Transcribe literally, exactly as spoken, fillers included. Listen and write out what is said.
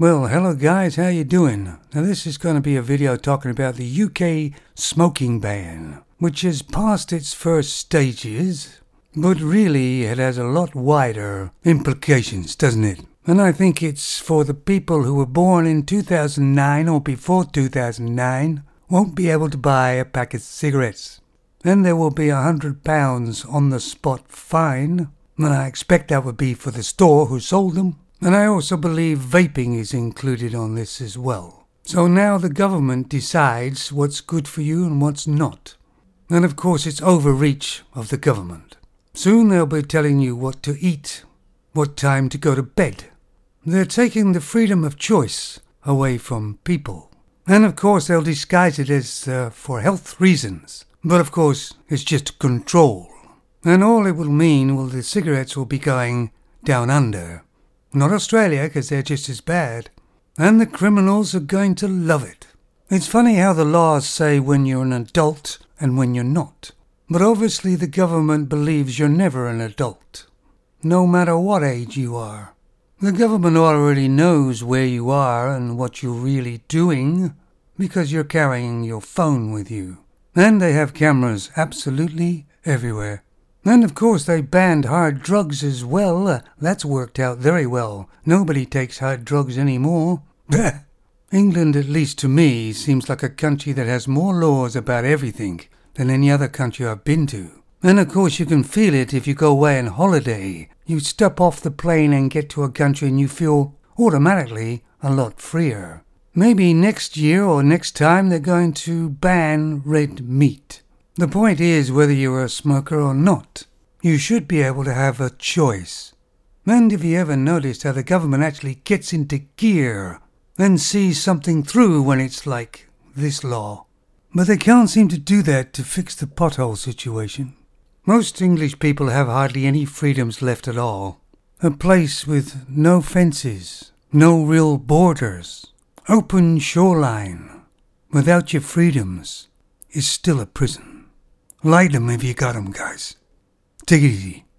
Well, hello guys, how you doing? Now this is going to be a video talking about the U K smoking ban, which has passed its first stages, but really it has a lot wider implications, doesn't it? And I think it's for the people who were born in two thousand nine or before two thousand nine won't be able to buy a pack of cigarettes. Then there will be a hundred pounds on the spot fine, and I expect that would be for the store who sold them. And I also believe vaping is included on this as well. So now the government decides what's good for you and what's not. And of course it's overreach of the government. Soon they'll be telling you what to eat, what time to go to bed. They're taking the freedom of choice away from people. And of course they'll disguise it as uh, for health reasons. But of course it's just control. And all it will mean, well, the cigarettes will be going down under. Not Australia, because they're just as bad. And the criminals are going to love it. It's funny how the laws say when you're an adult and when you're not. But obviously the government believes you're never an adult, no matter what age you are. The government already knows where you are and what you're really doing, because you're carrying your phone with you. And they have cameras absolutely everywhere. And of course they banned hard drugs as well. Uh, that's worked out very well. Nobody takes hard drugs anymore. England, at least to me, seems like a country that has more laws about everything than any other country I've been to. And of course you can feel it if you go away on holiday. You step off the plane and get to a country and you feel automatically a lot freer. Maybe next year or next time they're going to ban red meat. The point is, whether you're a smoker or not, you should be able to have a choice. And have you ever noticed how the government actually gets into gear and sees something through when it's like this law? But they can't seem to do that to fix the pothole situation. Most English people have hardly any freedoms left at all. A place with no fences, no real borders, open shoreline, without your freedoms, is still a prison. Light them if you got them, guys. Take it easy.